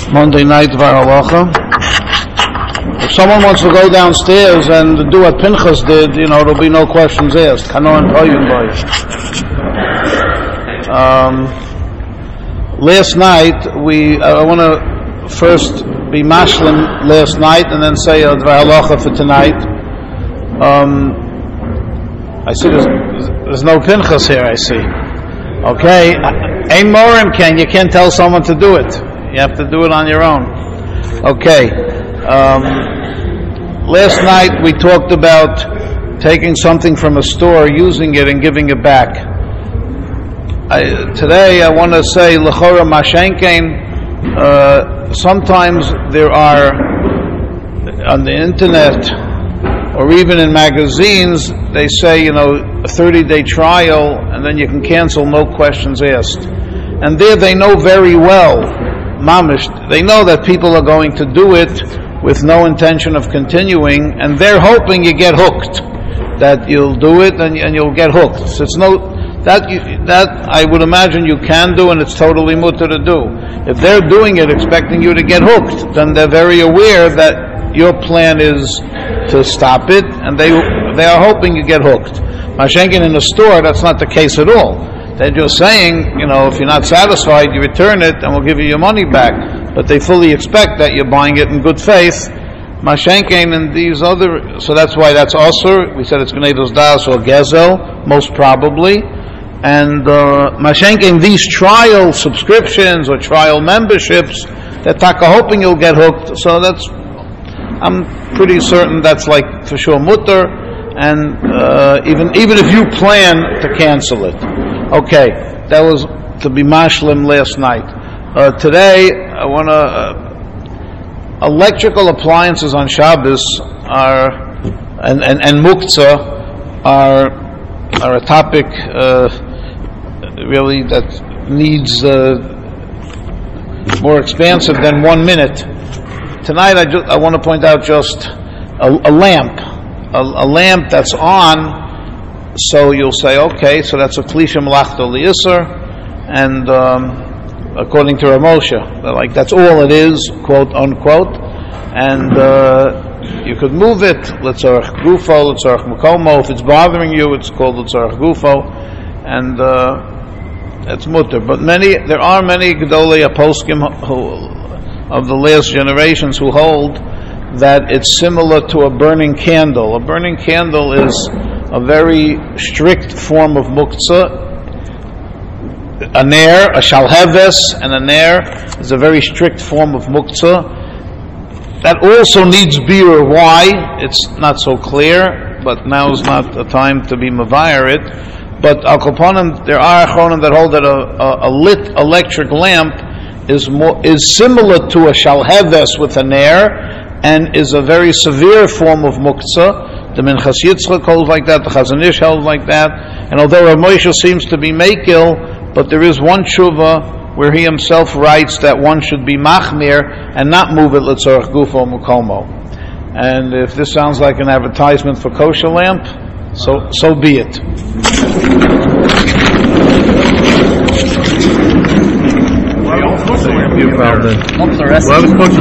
Monday night Varalacha. If someone wants to go downstairs and do what Pinchas did, there'll be no questions asked. Last night, I want to first be mashlim last night and then say a Varalacha for tonight. I see there's no Pinchas here, I see. Okay. Ein Morim Ken, you can't tell someone to do it. You have to do it on your own. Okay. Last night we talked about taking something from a store, using it and giving it back. Today I want to say, L'chora Mashenkein, sometimes there are, on the internet, or even in magazines, they say, a 30-day trial, and then you can cancel, no questions asked. And there they know very well, mamish, they know that people are going to do it with no intention of continuing, and they're hoping you get hooked, that you'll do it and you'll get hooked. So it's that I would imagine you can do, and it's totally mutter to do. If they're doing it expecting you to get hooked, then they're very aware that your plan is to stop it, and they are hoping you get hooked. Mashenkin in the store, that's not the case at all. They're just saying, if you're not satisfied, you return it, and we'll give you your money back. But they fully expect that you're buying it in good faith. Mashenkin and these other, so that's why that's also, we said it's Gnedos Das or Gezel, most probably. And Mashenkin, these trial subscriptions or trial memberships, they're taka hoping you'll get hooked. So I'm pretty certain that's like for sure mutter, and even if you plan to cancel it. Okay, that was to be mashlim last night. Today I want to electrical appliances on Shabbos and muktzah are a topic really that needs more expansive than 1 minute. Tonight I want to point out just a lamp that's on, so you'll say, okay, so that's a klisha malachta li'isr, and according to Rav Moshe, like that's all it is, quote unquote, and you could move it, l'tzarech gufo, l'tzarech makomo. If it's bothering you, it's called l'tzarech gufo, and it's mutter. But there are many gedolei poskim of the last generations who hold that it's similar to a burning candle. A burning candle is a very strict form of muktzah. A ner, a shalheves, and a ner is a very strict form of muktzah. That also needs beer. Why? It's not so clear, but now is not the time to be mavayar it. But al kopanim, there are achronim that hold that a lit electric lamp is similar to a shalheves with a ner, and is a very severe form of muktzah. The Minchas Yitzchak holds like that, the Chazon Ish holds like that, and although Rav Moshe seems to be makil, but there is one tshuva where he himself writes that one should be machmir and not move it l'tzorech gufo mukomo. And if this sounds like an advertisement for kosher lamp, so be it. You found it.